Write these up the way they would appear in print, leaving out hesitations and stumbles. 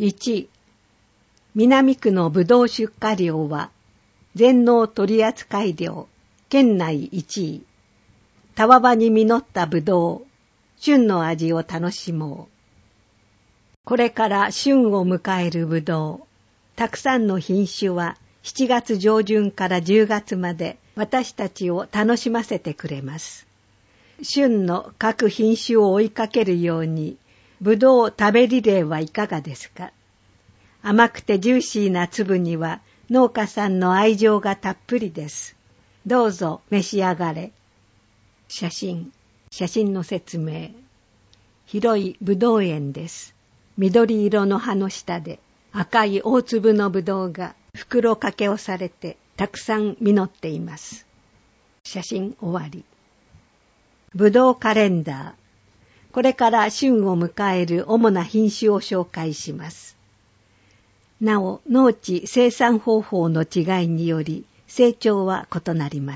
1、南区のブドウ出荷量は、全農取扱量、県内1位。たわわに実ったブドウ、旬の味を楽しもう。これから旬を迎えるブドウ、たくさんの品種は7月上旬から10月まで私たちを楽しませてくれます。旬の各品種を追いかけるように、ブドウ食べリレーはいかがですか？甘くてジューシーな粒には農家さんの愛情がたっぷりです。どうぞ召し上がれ。写真の説明。広いブドウ園です。緑色の葉の下で赤い大粒のブドウが袋掛けをされてたくさん実っています。写真終わり。ブドウカレンダー。これから旬を迎える主な品種を紹介します。なお、農地生産方法の違いにより成長は異なります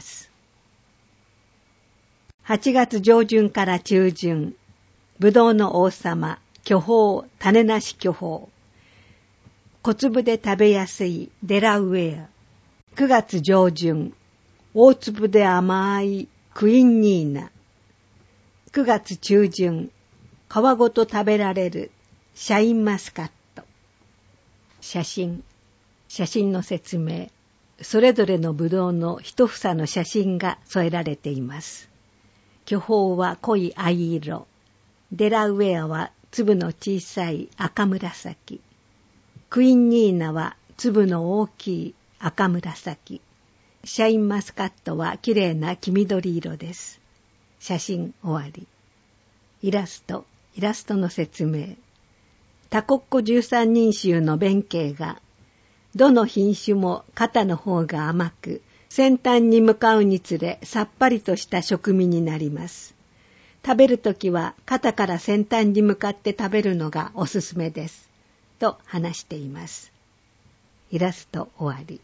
。8月上旬から中旬、ブドウの王様、巨峰、種なし巨峰。小粒で食べやすいデラウェア。9月上旬、大粒で甘いクインニーナ。9月中旬、皮ごと食べられるシャインマスカット。写真の説明。それぞれのブドウの一房の写真が添えられています。巨峰は濃い藍色。デラウェアは粒の小さい赤紫。クインニーナは粒の大きい赤紫。シャインマスカットはきれいな黄緑色です。写真終わり。イラストの説明。タコッコ13人衆の弁慶が、どの品種も肩の方が甘く、先端に向かうにつれさっぱりとした食味になります。食べるときは肩から先端に向かって食べるのがおすすめです。と話しています。イラスト終わり。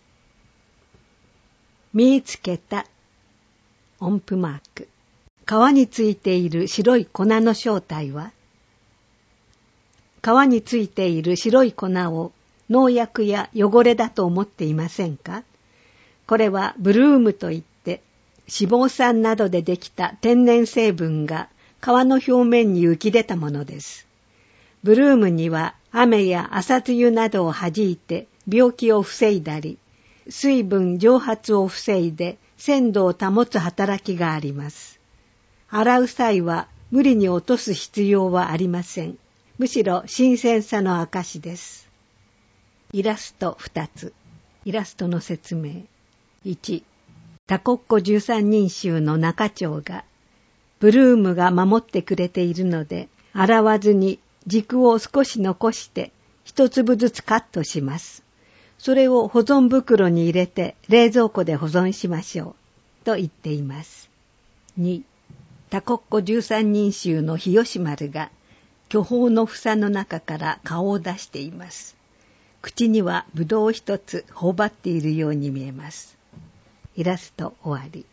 見つけた。音符マーク。皮についている白い粉の正体は？皮についている白い粉を農薬や汚れだと思っていませんか？これはブルームといって脂肪酸などでできた天然成分が皮の表面に浮き出たものです。ブルームには雨や朝露などを弾いて病気を防いだり、水分蒸発を防いで鮮度を保つ働きがあります。洗う際は無理に落とす必要はありません。むしろ新鮮さの証です。イラスト2つ。イラストの説明。1、タコッコ13人衆の中長が、ブルームが守ってくれているので、洗わずに軸を少し残して一粒ずつカットします。それを保存袋に入れて冷蔵庫で保存しましょう。と言っています。2、タコッコ13人衆の日吉丸が、巨峰の房の中から顔を出しています。口にはブドウ一つ頬張っているように見えます。イラスト終わり。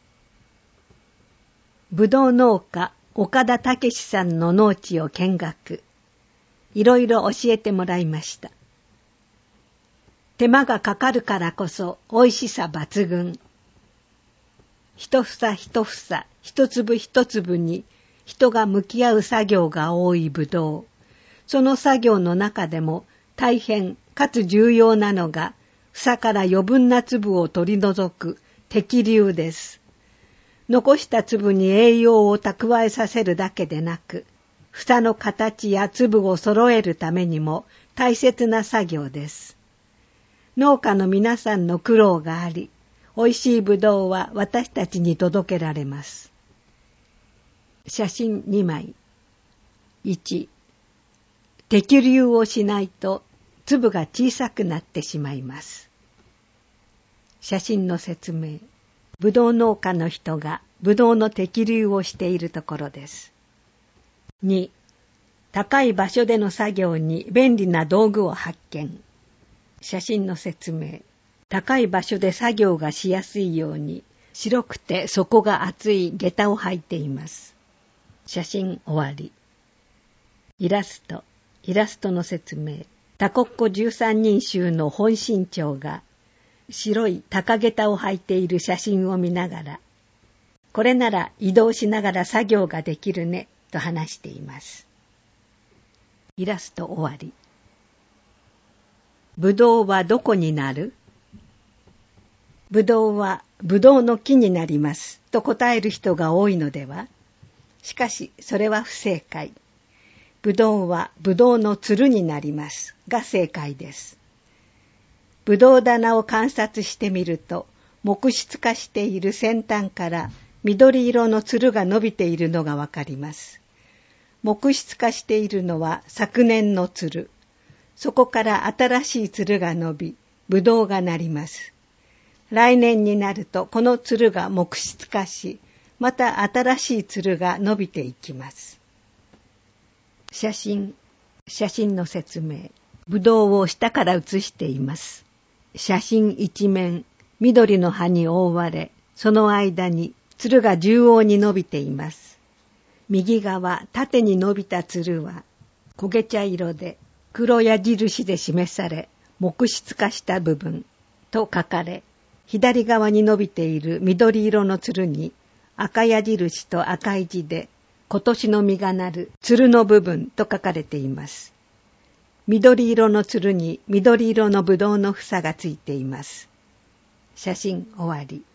ブドウ農家岡田武さんの農地を見学。いろいろ教えてもらいました。手間がかかるからこそ美味しさ抜群。一房一房、一粒一粒に人が向き合う作業が多いブドウ。その作業の中でも大変かつ重要なのが、房から余分な粒を取り除く摘粒です。残した粒に栄養を蓄えさせるだけでなく、房の形や粒を揃えるためにも大切な作業です。農家の皆さんの苦労があり、美味しいブドウは私たちに届けられます。写真2枚。1、摘粒をしないと粒が小さくなってしまいます。写真の説明。ブドウ農家の人がブドウの摘粒をしているところです。2、高い場所での作業に便利な道具を発見。写真の説明。高い場所で作業がしやすいように白くて底が厚い下駄を履いています。写真終わり。イラストの説明。 タコッコ13人衆の本心長が白い高下駄を履いている写真を見ながら、これなら移動しながら作業ができるねと話しています。イラスト終わり。ぶどうはどこになる？ぶどうはぶどうの木になりますと答える人が多いのでは？しかしそれは不正解。ぶどうはぶどうのつるになりますが正解です。ぶどう棚を観察してみると、木質化している先端から緑色のつるが伸びているのがわかります。木質化しているのは昨年のつる。そこから新しいつるが伸び、ぶどうがなります。来年になるとこのつるが木質化し、また新しいつるが伸びていきます。写真の説明。ぶどうを下から写しています。写真一面、緑の葉に覆われ、その間につるが縦横に伸びています。右側、縦に伸びたつるは、焦げ茶色で黒矢印で示され、木質化した部分と書かれ、左側に伸びている緑色のつるに、赤矢印と赤い字で、今年の実がなるつるの部分と書かれています。緑色のつるに緑色のぶどうの房がついています。写真終わり。